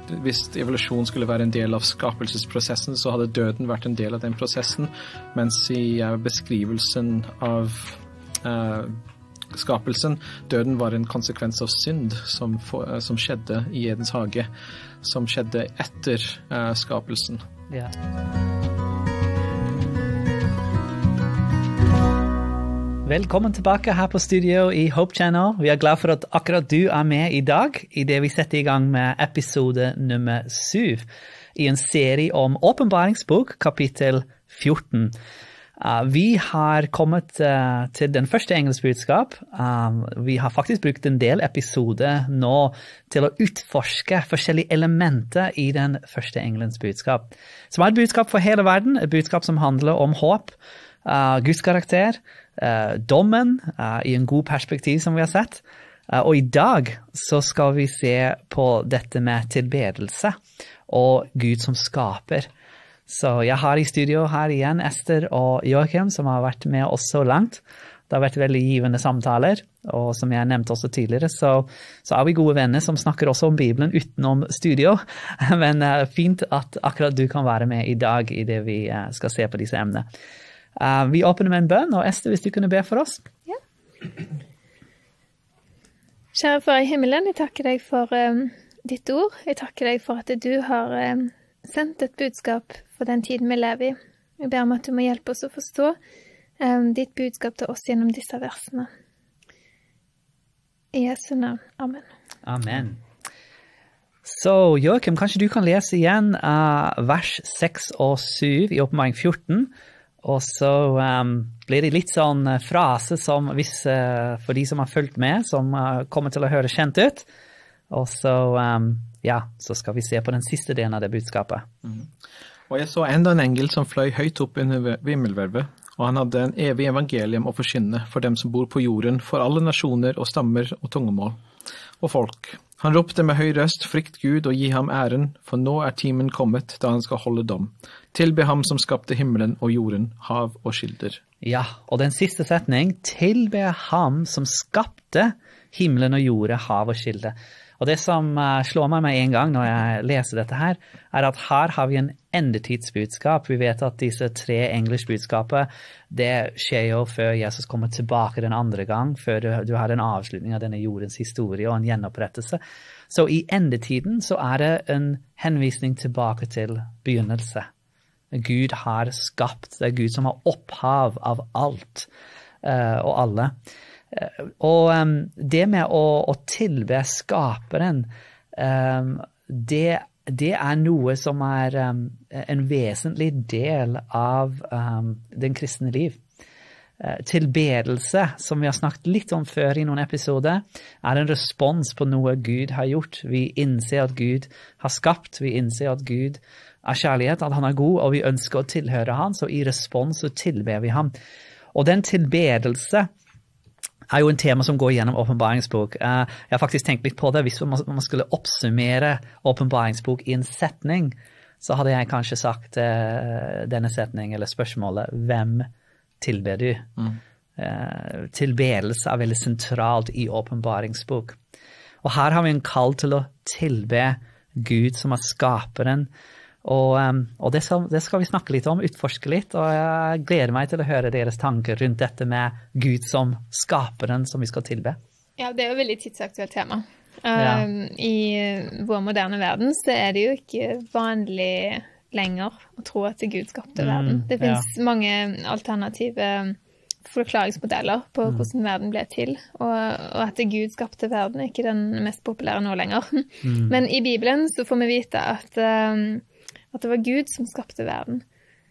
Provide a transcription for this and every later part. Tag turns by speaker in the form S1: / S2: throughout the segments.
S1: hvis evolusjon skulle være en del av skapelsesprosessen, så hadde døden vært en del av den prosessen, mens i beskrivelsen av skapelsen, døden var en konsekvens av synd som skjedde i Edens hage, som skjedde etter skapelsen.
S2: Ja. Velkommen tilbake her på studio i Hope Channel. Vi glad for at akkurat du med i dag, i det vi setter i gang med episode nummer 7, i en serie om åpenbaringsbok, kapittel 14. Vi har kommet til den første engelsk budskap. Vi har faktisk brukt en del episoder nå til å utforske forskjellige elementer i den første engelens budskap. Som et budskap for hele verden, et budskap som handler om håp, Guds karakter, dommen i en god perspektiv som vi har sett. Og i dag så skal vi se på dette med tilbedelse og Gud som skaper. Så jeg har i studio her igjen Esther og Joachim som har vært med oss så langt. Det har vært veldig givende samtaler, og som jeg nevnte også tidligere, så vi gode venner som snakker også om Bibelen utenom studio. Men fint at akkurat du kan være med i dag i det vi skal se på disse emnene. Vi åpner med en bønn, og Esther, hvis du kunne be for oss.
S3: Ja. Kjære Far i himmelen, jeg takker deg for ditt ord. Jeg takker deg for at du har sendt et budskap for den tiden vi lever i. Jeg ber om at du må hjelpe oss å forstå ditt budskap til oss gjennom disse versene. I Jesu navn. Amen.
S2: Amen. Så Joachim, kanskje du kan lese igjen vers 6 og 7 i Åpenbaring 14, og så blir det litt sånn frase som hvis, for de som har fulgt med, som kommer til å høre kjent ut. Og så, så skal vi se på den siste delen av det budskapet.
S1: Og jeg så enda en engel som fløy høyt opp under vimmelhvelvet, og han hadde en evig evangelium å forkynne for dem som bor på jorden, for alle nasjoner og stammer og tungemål og folk. Han ropte med høy røst, frykt Gud og gi ham æren, for nå timen kommet da han skal holde dom. Tilbe ham som skapte himmelen og jorden, hav og skilder.
S2: Ja, og den siste setning, tilbe ham som skapte himmelen og jorden, hav og skilder. Og det som slår meg med en gang når jeg leser dette her, at her har vi en endetidsbudskap. Vi vet at disse 3 engelskbudskaper, det skjer jo før Jesus kommer tilbake den andre gang, før du har en avslutning av denne jordens historie og en gjenopprettelse. Så i endetiden så det en henvisning tilbake til begynnelse. Gud har skapt, det Gud som har opphav av alt og alle. Og det med å tilbe skaperen, det noe som en vesentlig del av den kristne liv. Tilbedelse, som vi har snakket litt om før i noen episoder, en respons på noe Gud har gjort. Vi innser at Gud har skapt, vi innser at Gud kjærlighet, at han god, og vi ønsker å tilhøre han, så i respons så tilber vi ham. Og den tilbedelse jo en tema som går gjennom åpenbaringsbok. Jeg har faktisk tenkt litt på det. Hvis man skulle oppsummere åpenbaringsbok i en setning, så hadde jeg kanskje sagt denne setningen, eller spørsmålet, hvem tilber du? Tilbedelse veldig sentralt i åpenbaringsbok. Og her har vi en kall til å tilbe Gud som skaperen, og det skal vi snakke litt om, utforske litt, og jeg gleder meg til å høre deres tanker rundt dette med Gud som skaperen som vi skal tilbe.
S3: Ja, det jo et veldig tidsaktuelt tema. I vår moderne verden så det jo ikke vanlig lenger å tro at Gud skapte verden. Det finnes mange alternative forklaringsmodeller på hvordan verden ble til, og at Gud skapte verden ikke den mest populære nå lenger. Men i Bibelen så får vi vite at det var Gud som skapte verden.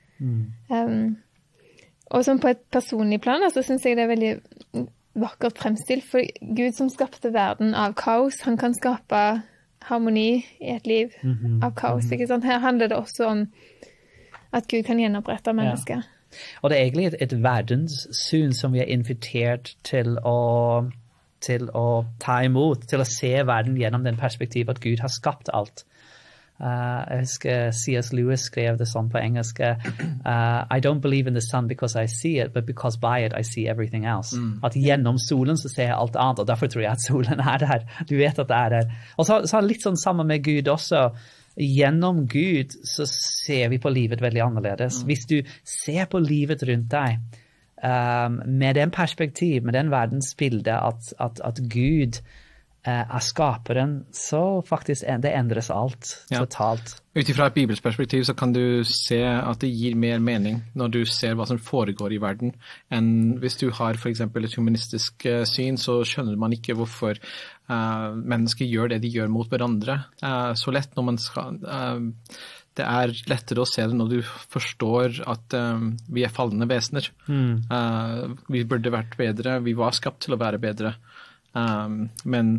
S3: Og som på et personlig plan, så synes jeg det veldig vakkert fremstilt, for Gud som skapte verden av kaos, han kan skape harmoni i et liv av kaos, ikke sant? Her handler det også om at Gud kan gjenopprette mennesker.
S2: Og det egentlig et verdenssyn som vi invitert til å ta imot, til å se verden gjennom den perspektiv at Gud har skapt alt. Jeg husker C.S. Lewis skrev det sånn på engelsk. I don't believe in the sun because I see it, but because by it I see everything else. At gjennom solen så ser jeg alt annet, og derfor tror jeg at solen der. Du vet at det der. Og så er det litt sånn sammen med Gud også. Gjennom Gud så ser vi på livet veldig annerledes. Hvis du ser på livet rundt deg, med den perspektiv, med den verdensbildet at Gud er skaperen, så faktisk det endres alt totalt.
S1: Utifra et bibelsperspektiv så kan du se at det gir mer mening når du ser hva som foregår i verden, enn hvis du har for eksempel et humanistisk syn, så skjønner man ikke hvorfor mennesker gjør det de gjør mot hverandre. Så lett når man skal... Det er lettere å se det når du forstår at vi er fallende vesener. Vi burde vært bedre, vi var skapt til å være bedre, men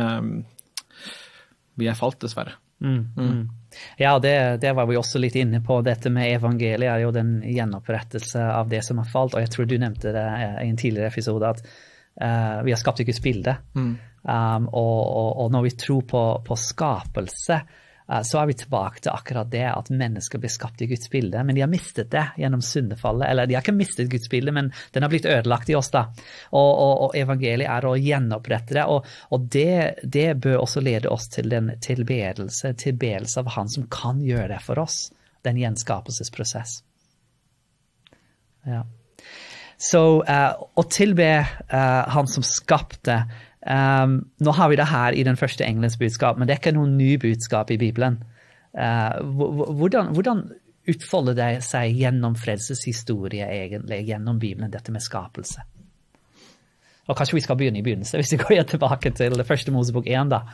S1: vi er falt dessverre.
S2: Ja, det var vi også litt inne på. Dette med evangeliet er jo den gjenopprettelse av det som har falt, og jeg tror du nevnte det i en tidligere episode, at vi har skapt Guds bilde. Og når vi tror på skapelse, så er vi tilbake til akkurat det at mennesker blir skapt i Guds bilde, men de har mistet det gjennom syndefallet, eller de har ikke mistet Guds bilde, men den har blitt ødelagt i oss da. Og evangeliet er å gjenopprette det, og det bør også lede oss til den tilbedelse av han som kan gjøre det for oss, den gjenskapelsesprosess. Ja. Så å tilbe han som skapte, nå har vi det her i den første engelens budskap, men det er ikke noen ny budskap i Bibelen. Hvordan utfolder det seg gjennom frelseshistorie egentlig, gjennom Bibelen, dette med skapelse? Og kanskje vi skal begynne i begynnelsen, hvis vi går tilbake til det første Mosebok 1 da.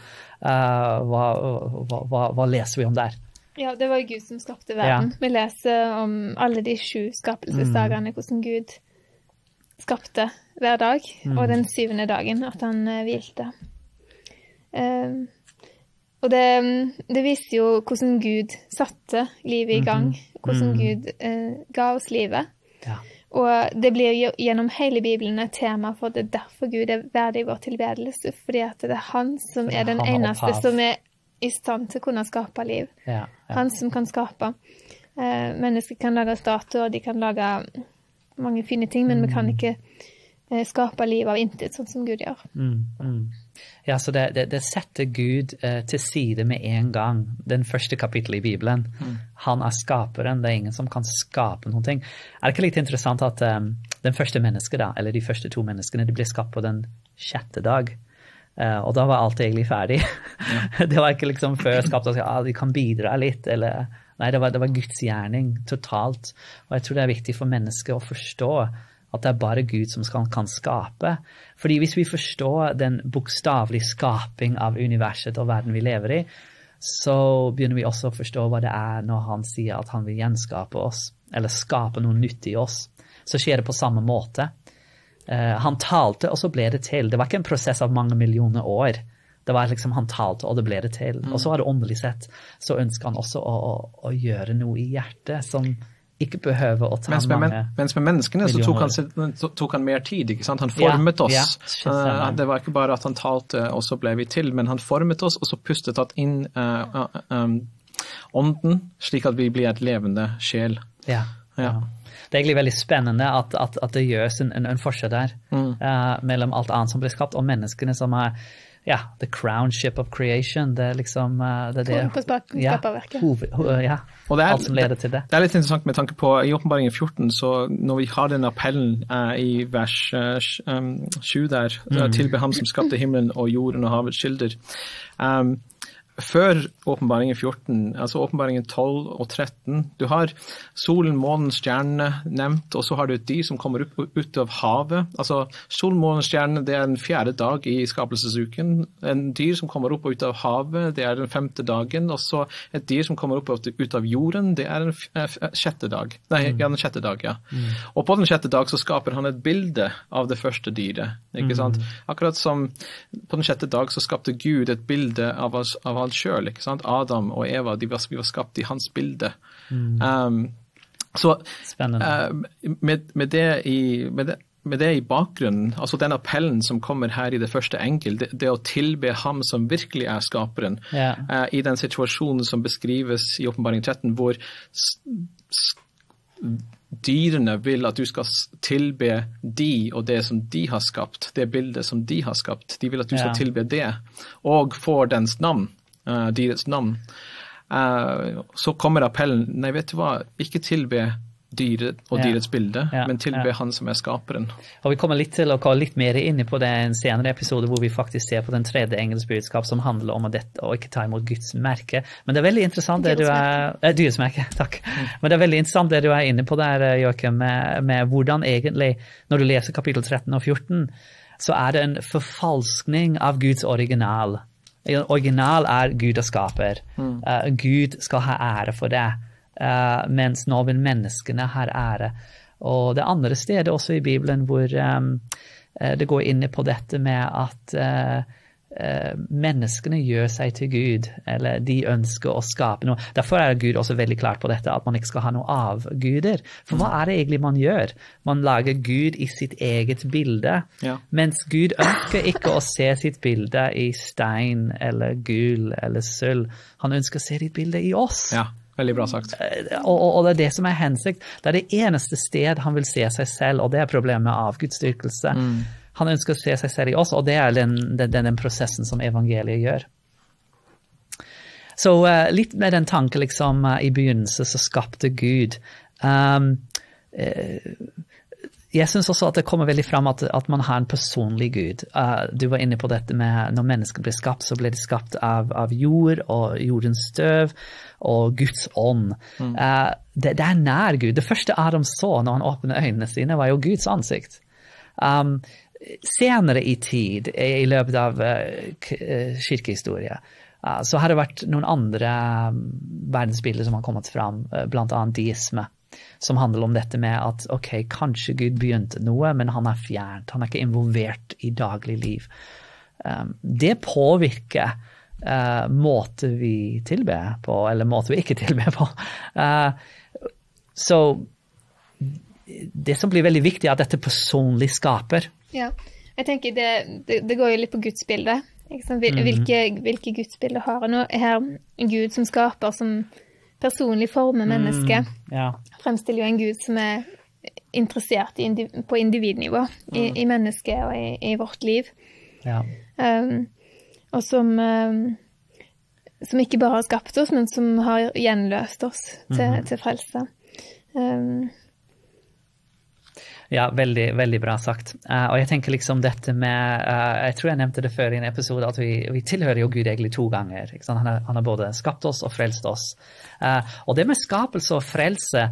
S2: Hva leser vi om der?
S3: Ja, det var jo Gud som skapte verden. Vi leser om alle de 7 skapelsesdagene, hvordan Gud skapte hver dag, og den 7. dagen at han hvilte. Og det viser jo hvordan Gud satte livet i gang, hvordan Gud ga oss livet. Ja. Og det blir jo gjennom hele Bibelen et tema for det derfor Gud er verdig i vår tilbedelse, fordi at det er han som er den eneste som er i stand til å kunne skape liv. Ja. Han som kan skape. Mennesker kan lage statuer, de kan lage mange fine ting, men vi kan ikke skape liv av intet, sånn som Gud gjør.
S2: Ja, så det setter Gud til side med en gang, den første kapittel i Bibelen. Han er skaperen, det er ingen som kan skape noen ting. Er det ikke litt interessant at den første mennesket da, eller de første 2 menneskene, de ble skapt på den 6. dag, og da var alt egentlig ferdig. Det var ikke liksom før skapt at de kan bidra litt, eller... Nei, det var Guds gjerning totalt, og jeg tror det er viktig for mennesker å forstå at det er bare Gud som kan skape. Fordi hvis vi forstår den bokstavelige skaping av universet og verden vi lever i, så begynner vi også å forstå hva det er når han sier at han vil gjenskape oss, eller skape noe nytt i oss. Så skjer det på samme måte. Han talte, og så ble det til. Det var ikke en prosess av mange millioner år. Det var liksom han talte, og det ble det til. Og så var det åndelig sett. Så ønsker han også å gjøre noe i hjertet som ikke behøver å ta
S1: mens med menneskene så tok han mer tid, ikke sant? Han formet oss. Det var ikke bare at han talte, og så ble vi til, men han formet oss, og så pustet han inn ånden, slik at vi blir et levende sjel. Ja.
S2: Det er egentlig veldig spennende at det gjøres en forskjell der mellom alt annet som ble skapt, og menneskene som er the crownship of creation, det er liksom det
S3: skaperverket.
S2: Og alt som leder til det.
S1: Det er litt interessant med tanke på i Åpenbaringen 14, så når vi har den appellen i vers 7 der, tilbe ham som skapte himmelen og jorden og havets kilder, før Åpenbaringen 14, altså Åpenbaringen 12 og 13, du har solen, månen, stjernene nevnt, og så har du et dyr som kommer ut av havet. Altså solen, månen, stjernene, det er den 4. dag i skapelsesuken. En dyr som kommer opp og ut av havet, det er den 5. dagen, og så et dyr som kommer opp og ut av jorden, det er den 6. dag. Den 6. dag, ja. Og på den 6. dag så skaper han et bilde av det første dyret, ikke sant? Akkurat som på den 6. dag så skapte Gud et bilde av han selv, ikke sant? Adam og Eva, vi var skapt i hans bilde. Så med med det i bakgrunnen, altså den appellen som kommer her i det første engel, det å tilbe ham som virkelig er skaperen, i den situasjonen som beskrives i Åpenbaring 13, hvor dyrene vil at du skal tilbe de og det som de har skapt, det bildet som de har skapt. De vil at du skal tilbe det, og får dens navn, dyrets navn. Så kommer appellen, nei, vet du hva, ikke tilbe dyret og dyrets bilde, men tilbe han som er skaperen.
S2: Og vi kommer litt til å gå litt mer inn på det i en senere episode, hvor vi faktisk ser på den tredje engels budskap, som handler om å ikke ta imot Guds merke. Men det er veldig interessant det du Dyrets merke, takk. Men det er veldig interessant det du er inne på der, Joakim, med hvordan egentlig, når du leser kapittel 13 og 14, så er det en forfalskning av Guds original. Original er Gud og skaper. Gud skal ha ære for det. Mens nå vil menneskene ha ære. Og det andre stedet også i Bibelen hvor det går inn på dette med at menneskene gjør seg til Gud, eller de ønsker å skape noe. Derfor er Gud også veldig klart på dette, at man ikke skal ha noe av guder. For hva er det egentlig man gjør? Man lager Gud i sitt eget bilde, mens Gud ønsker ikke å se sitt bilde i stein, eller gull, eller sølv. Han ønsker å se ditt bilde i oss.
S1: Ja. Veldig bra sagt.
S2: Og det er det som er hensikt. Det er det eneste sted han vil se seg selv, og det er problemet med avgudsdyrkelse. Han ønsker å se seg selv i oss, og det er den prosessen som evangeliet gjør. Så litt med den tanken liksom, i begynnelsen så skapte Gud. Jeg synes også at det kommer veldig frem at man har en personlig Gud. Du var inne på dette med når mennesker ble skapt, så ble de skapt av jord og jordens støv og Guds ånd. Det er nær Gud. Det første Adam så når han åpnet øynene sine var jo Guds ansikt. Senere i tid, i løpet av kirkehistorie, så har det vært noen andre verdensbilder som har kommet frem, blant annet deisme, som handler om dette med at, ok, kanskje Gud begynte noe, men han er fjernt, han er ikke involvert i daglig liv. Det påvirker måte vi tilber på, eller måte vi ikke tilber på. Så det som blir veldig viktig er at dette personlig skaper.
S3: Ja, jeg tenker det går jo litt på gudsbildet. Hvilke gudsbilder har han nå? Her Gud som skaper, som personlig former mennesket, fremstiller jo en Gud som er interessert på individnivå, i mennesket og i vårt liv. Og som ikke bare har skapt oss, men som har gjenløst oss til frelse.
S2: Ja, veldig, veldig bra sagt. Og jeg tenker liksom dette med, jeg tror jeg nevnte det før i en episode, at vi tilhører jo Gud egentlig 2 ganger. Ikke sant? Han har både skapt oss og frelst oss. Og det med skapelse og frelse,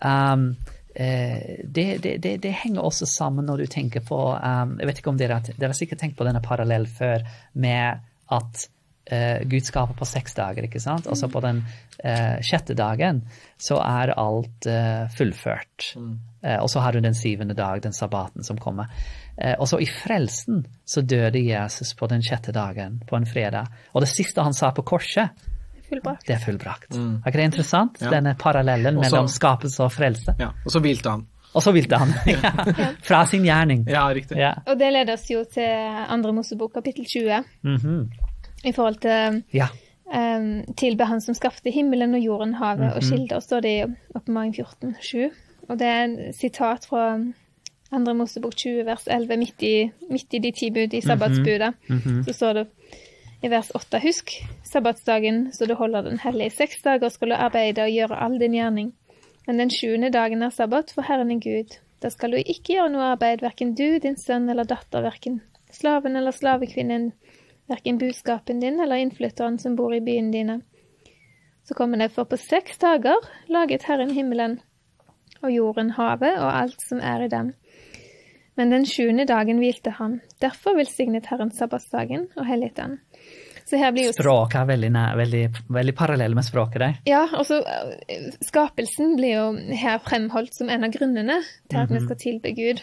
S2: det henger også sammen når du tenker på, jeg vet ikke om dere har sikkert tenkt på denne parallell før, med at Gud skaper på 6 dager, ikke sant? Og så på den 6. dagen så er alt fullført. Og så har du den 7. dag, den sabbaten som kommer. Og så i frelsen så døde Jesus på den 6. dagen, på en fredag. Og det siste han sa på korset, det er fullbrakt. Er ikke det interessant? Denne parallellen mellom skapelse og frelse.
S1: Ja, og så hvilte han. Fra sin gjerning. Ja, riktig. Ja.
S3: Og det leder oss jo til 2. Mosebok, kapittel 20. I forhold til tilbe han som skapte himmelen og jorden, havet og skilder, står det i Åpenbaring 14:7. Og det er en sitat fra 2. Mosebok 20, vers 11, midt i de 10 bud i sabbatsbudet. Så står det i vers 8, husk sabbatsdagen, så du holder den hellig. 6 dager skal du arbeide og gjøre all din gjerning. Men den 7. dagen er sabbat for Herren din Gud. Da skal du ikke gjøre noe arbeid, hverken du, din sønn eller datter, hverken slaven eller slavekvinnen, hverken budskapen din eller innflytteren som bor i byen dine. Så kommer det, for på 6 dager laget Herren himmelen og jorden, havet og alt som er i dem. Men den 7. dagen hvilte han. Derfor velsignet Herren sabbatsdagen og helliget den. Så her blir jo
S2: språket er veldig parallell med språket der.
S3: Ja, og så skapelsen blir jo her fremholdt som en av grunnene til at vi skal tilbe Gud.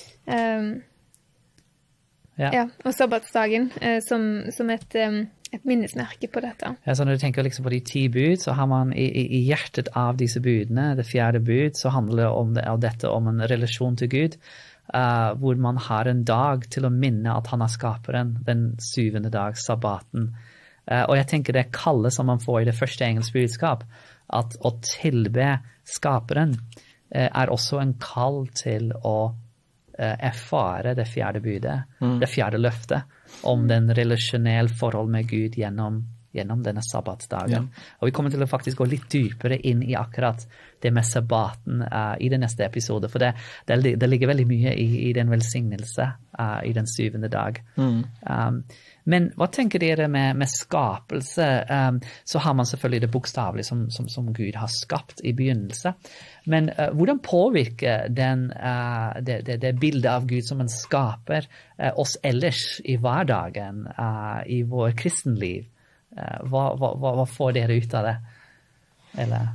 S3: Og sabbatsdagen som et minnesmerke på dette.
S2: Ja, så når du tenker liksom på de 10 bud, så har man i hjertet av disse budene, det 4. bud, så handler det om dette om en relasjon til Gud. hvor man har en dag til å minne at han er skaperen, den 7. dag, sabbaten. Og jeg tenker det kallet som man får i det første engelske budskap, at å tilbe skaperen er også en kall til å erfare det 4. budet, det 4. løftet, om den relasjonelle forhold med Gud gjennom denne sabbatsdagen. Og vi kommer til å faktisk gå litt dypere inn i akkurat det med sabbaten i den neste episode, for det ligger veldig mye i den velsignelse i den 7. dag. Men hva tenker dere med skapelse? Så har man selvfølgelig det bokstavelige som Gud har skapt i begynnelse. Men hvordan påvirker det bildet av Gud som en skaper oss ellers i hverdagen, i vår kristenliv? Hva får dere ut av det? Eller?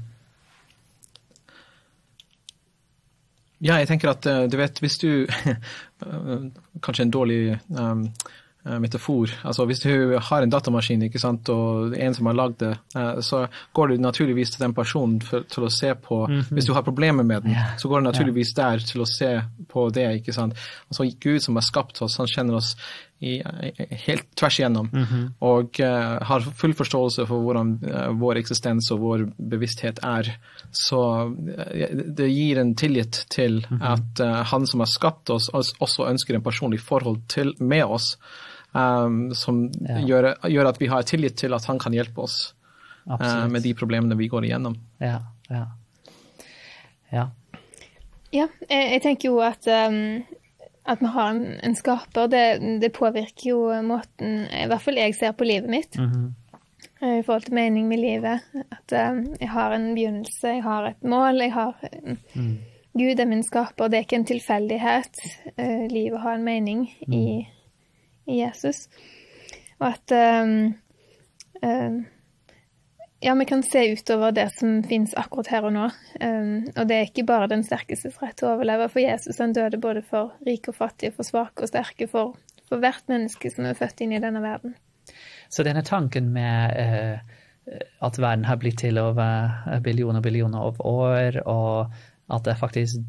S1: Ja, jeg tenker at du vet, hvis du kanskje en dårlig metafor, altså hvis du har en datamaskin, ikke sant, og en som har lagd det, så går du naturligvis til den personen til å se på, hvis du har problemer med den, så går du naturligvis der til å se på det, ikke sant. Altså Gud som har skapt oss, han kjenner oss helt tvers igjennom, og har full forståelse for hvordan vår eksistens og vår bevissthet er. Så det gir en tillit til at han som har skapt oss også ønsker en personlig forhold med oss, som gjør at vi har tillit til at han kan hjelpe oss med de problemene vi går igjennom.
S3: Ja, jeg tenker jo at vi har en skaper, det påvirker jo måten, i hvert fall jeg ser på livet mitt, i forhold til mening med livet, at jeg har en begynnelse, jeg har et mål, Gud er min skaper, det er ikke en tilfeldighet, livet har en mening i Jesus, og at vi kan se utover det som finnes akkurat her og nå, og det er ikke bare den sterkestes rett til å overleve, for Jesus han døde både for rike og fattige, for svake og sterke, for hvert menneske som er født inn i denne verden.
S2: Så denne tanken med at verden har blitt til over billioner av år, og at det faktisk,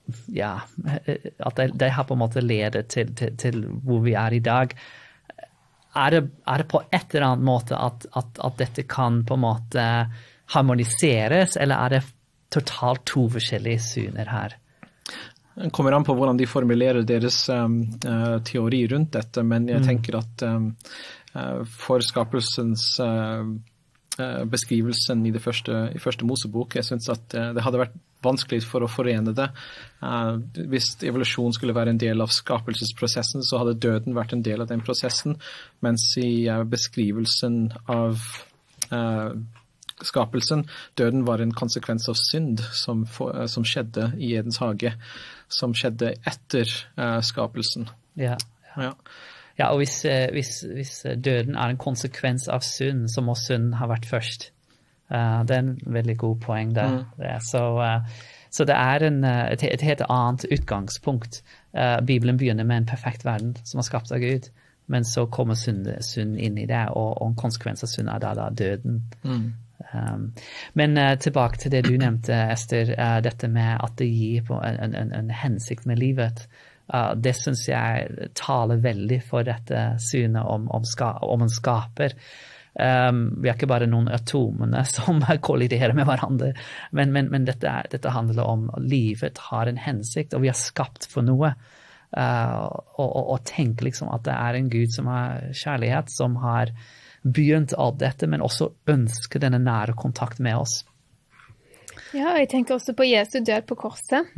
S2: at det har på en måte ledet til hvor vi er i dag, er det på et eller annet måte at dette kan på en måte harmoniseres, eller er det totalt to forskjellige syner her?
S1: Det kommer an på hvordan de formulerer deres teori rundt dette, men jeg tenker at for skapelsens beskrivelsen i første Mosebok, jeg synes at det hadde vært vanskelig for å forene det. Hvis evolusjon skulle være en del av skapelsesprosessen, så hadde døden vært en del av den prosessen, mens i beskrivelsen av skapelsen, døden var en konsekvens av synd som skjedde i Edens hage, som skjedde etter skapelsen.
S2: Ja, og hvis døden er en konsekvens av synd, så må synd ha vært først. Det er en veldig god poeng der. Så det er et helt annet utgangspunkt. Bibelen begynner med en perfekt verden som er skapt av Gud, men så kommer synd inn i det, og en konsekvens av synd er da døden. Men tilbake til det du nevnte, Esther, dette med at det gir en hensikt med livet. Det synes jeg taler veldig for dette synet om en skaper. Vi er ikke bare noen atomene som kolliderer med hverandre, men dette handler om livet har en hensikt, og vi er skapt for noe. Og tenk liksom at det er en Gud som har kjærlighet, som har begynt alt dette, men også ønsker denne nære kontakt med oss.
S3: Ja, jeg tenker også på Jesu død på korset,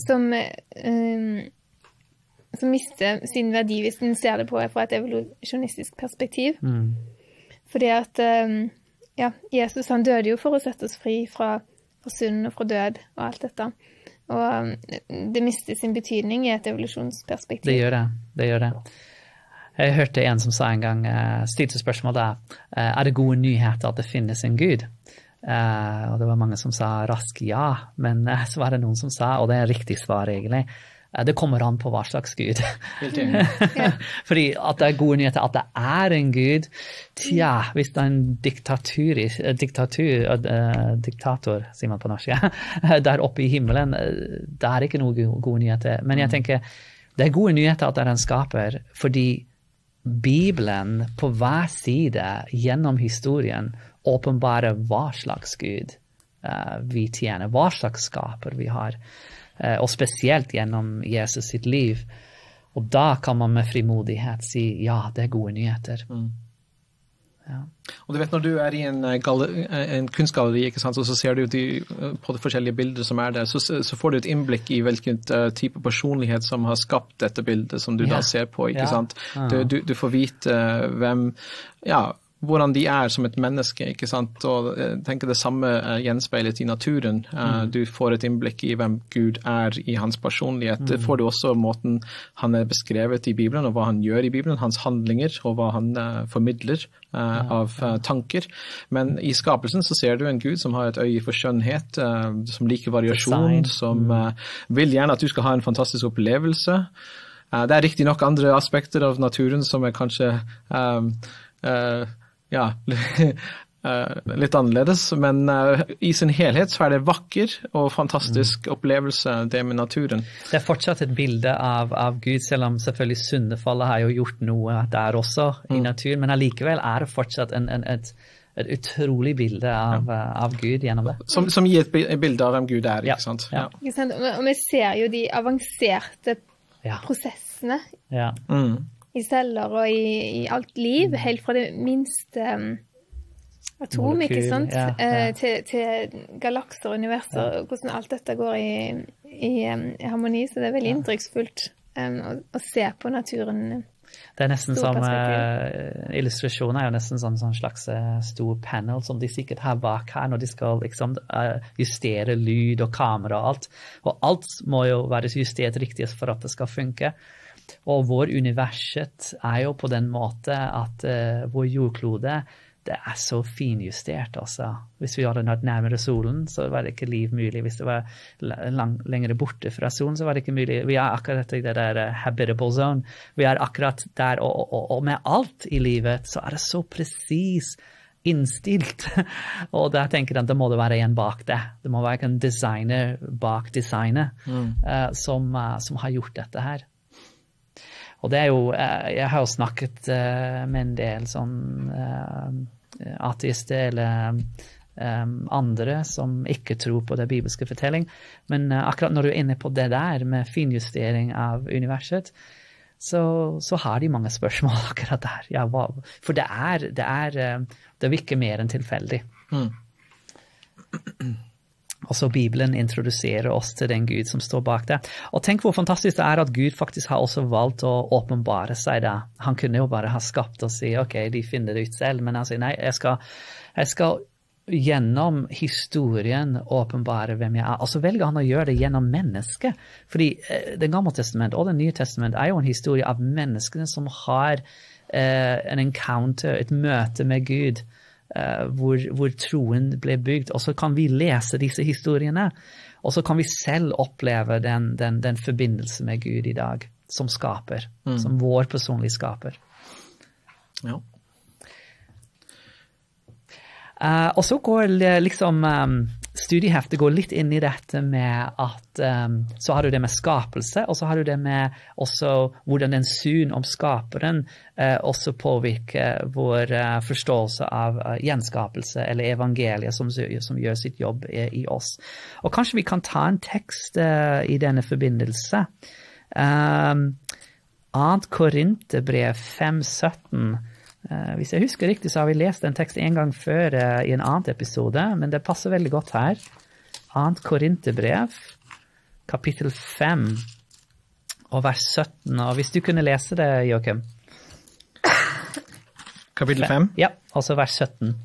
S3: som mister sin verdi hvis en ser det på fra et evolusjonistisk perspektiv. Fordi at Jesus han døde jo for å sette oss fri fra synd og fra død og alt dette. Og det mister sin betydning i et evolusjonsperspektiv.
S2: Det gjør det. Jeg hørte en som sa en gang, stilte spørsmål da, er det gode nyheter at det finnes en Gud? Og det var mange som sa rask ja, men så var det noen som sa, og det er riktig svar egentlig, det kommer an på hva slags Gud. Fordi at det er gode nyheter, at det er en Gud, hvis det er en diktator, sier man på norsk, der oppe i himmelen, det er ikke noe gode nyheter. Men jeg tenker, Det gode nyheter at det en skaper, fordi Bibelen på hver side gjennom historien åpenbarer hva slags Gud vi tjener, hva slags skaper vi har, og spesielt gjennom Jesus sitt liv. Og da kan man med frimodighet si, ja, det gode nyheter. Ja.
S1: Og du vet, når du i en kunstgalleri, ikke sant, og så ser du på de forskjellige bilder som der, så får du et innblikk i hvilken type personlighet som har skapt dette bildet som du da ser på, ikke sant? Du får vite hvem, hvordan de som et menneske, ikke sant? Og jeg tenker det samme gjenspeilet i naturen. Du får et innblikk i hvem Gud i hans personlighet. Det får du også måten han beskrevet i Bibelen, og hva han gjør i Bibelen, hans handlinger, og hva han formidler av tanker. Men i skapelsen så ser du en Gud som har et øye for skjønnhet, som liker variasjon, som vil gjerne at du skal ha en fantastisk opplevelse. Det riktig nok andre aspekter av naturen som kanskje litt annerledes, men i sin helhet så det vakker og fantastisk opplevelse det med naturen.
S2: Det fortsatt et bilde av Gud, selv om selvfølgelig syndefallet har jo gjort noe der også i naturen, men allikevel det fortsatt et utrolig bilde av Gud gjennom det.
S1: Som gir et bilde av hvem Gud ikke sant?
S3: Ja. Ikke sant? Og vi ser jo de avanserte prosessene i celler og i alt liv, helt fra det minste atom, ikke sant, til galakser og universer, hvordan alt dette går i harmoni, så det veldig inntrykksfullt å se på naturen.
S2: Det nesten som, illustrasjonen jo nesten som en slags stor panel som de sikkert har bak her når de skal liksom, justere lyd og kamera og alt. Og alt må jo være justert riktig for at det skal funke. Og vår universet jo på den måte at vår jordklode, det så finjustert også. Hvis vi hadde vært nærmere solen, så var det ikke liv mulig. Hvis det var lengre borte fra solen, så var det ikke mulig. Vi akkurat i det der habitable zone. Vi akkurat der, og med alt i livet, så det så precis innstilt. Og da tenker jeg at det må det være en bak det. Det må være en designer bak designet som har gjort dette her. Og det jo, jeg har jo snakket med en del sånn ateister eller andre som ikke tror på det bibelske fortelling. Men akkurat når du inne på det der med finjustering av universet, så har de mange spørsmål akkurat der. Ja, for det virker mer enn tilfeldig. Og så Bibelen introduserer oss til den Gud som står bak det. Og tenk hvor fantastisk det at Gud faktisk har også valgt å åpenbare seg da. Han kunne jo bare ha skapt og si, ok, de finner det ut selv, men han sier, nei, jeg skal gjennom historien åpenbare hvem jeg Og så velger han å gjøre det gjennom mennesket. Fordi det gamle testament og det nye testament jo en historie av menneskene som har en encounter, et møte med Gud, hvor troen ble bygd, og så kan vi lese disse historiene, og så kan vi selv oppleve den forbindelse med Gud i dag, som skaper, som vår personlige skaper.
S1: Ja.
S2: Og så går liksom studieheftet går litt inn i dette med at så har du det med skapelse, og så har du det med også hvordan den syn om skaperen også påvirker vår forståelse av gjenskapelse eller evangeliet som gjør sitt jobb i oss. Og kanskje vi kan ta en tekst i denne forbindelse. 2. Korinterbrev 5:17. Hvis jeg husker riktig, så har vi lest den teksten en gang før i en annen episode, men det passer veldig godt her. 2. Korinterbrev, kapittel 5, og vers 17. Og hvis du kunne lese det, Joachim.
S1: Kapittel 5?
S2: Ja, altså vers 17.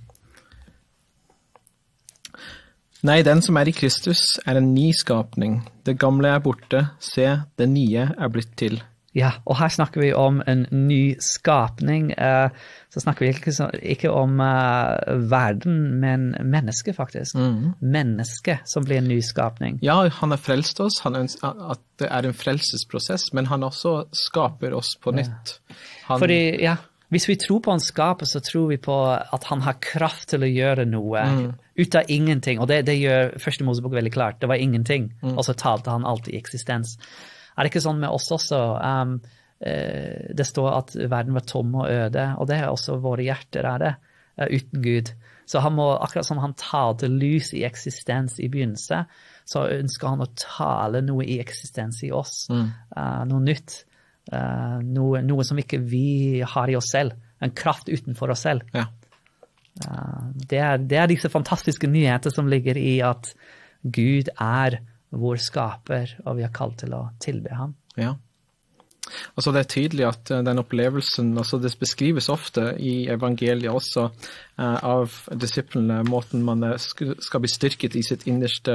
S1: Nei, den som i Kristus en ny skapning. Det gamle borte, se, det nye blitt til.
S2: Ja, og her snakker vi om en ny skapning. Så snakker vi ikke om verden, men menneske faktisk. Menneske som blir en ny skapning.
S1: Ja, han har frelst oss, han ønsker at det en frelsesprosess, men han også skaper oss på nytt.
S2: Fordi, ja, hvis vi tror på en skaper, så tror vi på at han har kraft til å gjøre noe ut av ingenting. Og det gjør Første Mosebok veldig klart. Det var ingenting, og så talte han alltid i eksistens. det ikke sånn med oss også? Det står at verden var tom og øde, og det er også våre hjerter uten Gud. Så han må, akkurat som han talte lys i eksistens i begynnelse, så ønsker han å tale noe i eksistens i oss, noe nytt, noe som ikke vi har i oss selv, en kraft utenfor oss selv.
S1: Ja.
S2: Det er disse fantastiske nyheter som ligger i at Gud er vår skaper, og vi er kalt til å tilbe ham.
S1: Ja. Altså det er tydelig at den opplevelsen, altså det beskrives ofte i evangeliet også av disiplene, måten man skal bli styrket i sitt innerste,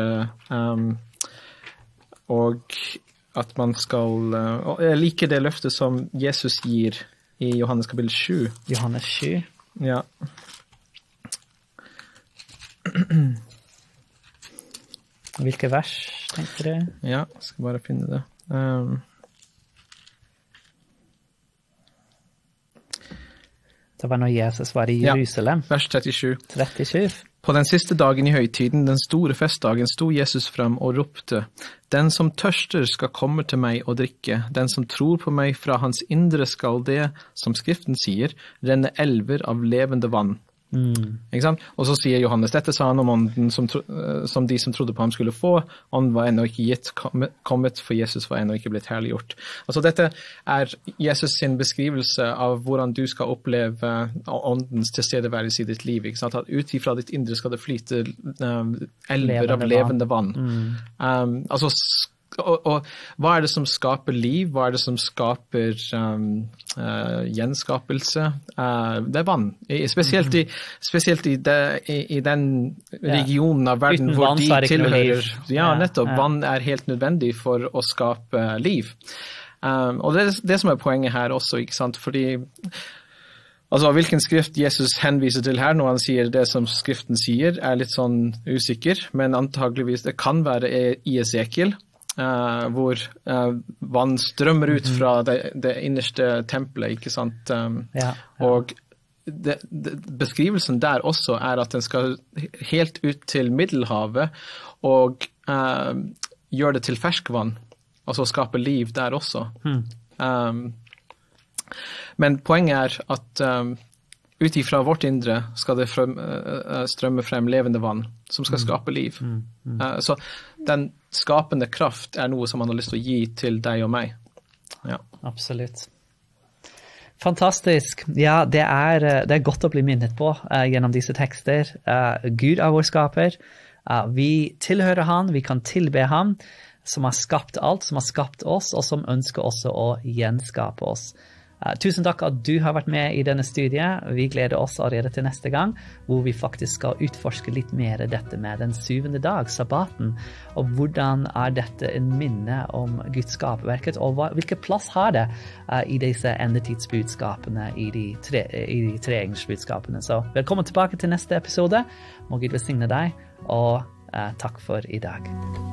S1: og at man skal, og jeg liker det løftet som Jesus gir i Johannes kapittel 7.
S2: Johannes 7?
S1: Ja.
S2: Hvilke vers, tenker du?
S1: Ja, jeg skal bare finne det.
S2: Det var når Jesus var i Jerusalem.
S1: Ja, vers 37.
S2: 37.
S1: På den siste dagen i høytiden, den store festdagen, sto Jesus frem og ropte, «Den som tørster skal komme til meg og drikke. Den som tror på meg, fra hans indre skal det, som Skriften sier, renne elver av levende vann.» Ikke sant? Og så sier Johannes, dette sa han om ånden som de som trodde på ham skulle få. Ånden var ennå ikke gitt, kommet, for Jesus var ennå ikke blitt herliggjort. Altså dette er Jesus sin beskrivelse av hvordan du skal oppleve åndens tilstedeværelse i ditt liv. Ikke sant? At ut ifra ditt indre skal det flyte elver av levende vann. Altså og hva er det som skaper liv? Hva er det som skaper gjenskapelse? Det er vann. Spesielt i den regionen av verden hvor de tilhører. Ja, nettopp. Vann er helt nødvendig for å skape liv. Og det er det som er poenget her også, ikke sant? Fordi altså, hvilken skrift Jesus henviser til her når han sier det som Skriften sier, er litt sånn usikker, men antageligvis det kan være i Esekiel, hvor vann strømmer ut fra det innerste tempelet, ikke sant? Og beskrivelsen der også er at den skal helt ut til Middelhavet og gjøre det til ferskvann, altså skape liv der også. Men poenget er at ut ifra vårt indre skal det strømme frem levende vann som skal skape liv. Så den skapende kraft er noe som man har lyst til å gi til deg og meg. Ja.
S2: Absolutt. Fantastisk. Ja, det er godt å bli minnet på gjennom disse tekster. Gud er vår skaper. Vi tilhører han, vi kan tilbe han, som har skapt alt, som har skapt oss, og som ønsker også å gjenskape oss. Tusen takk at du har vært med i denne studien. Vi gleder oss allerede til neste gang, hvor vi faktisk skal utforske litt mer dette med den 7. dag, sabbaten, og hvordan er dette en minne om Guds skaperverket, og hvilken plass har det i disse endetidsbudskapene, i de treengelsbudskapene. Så velkommen tilbake til neste episode. Må Gud velsigne deg, og takk for i dag.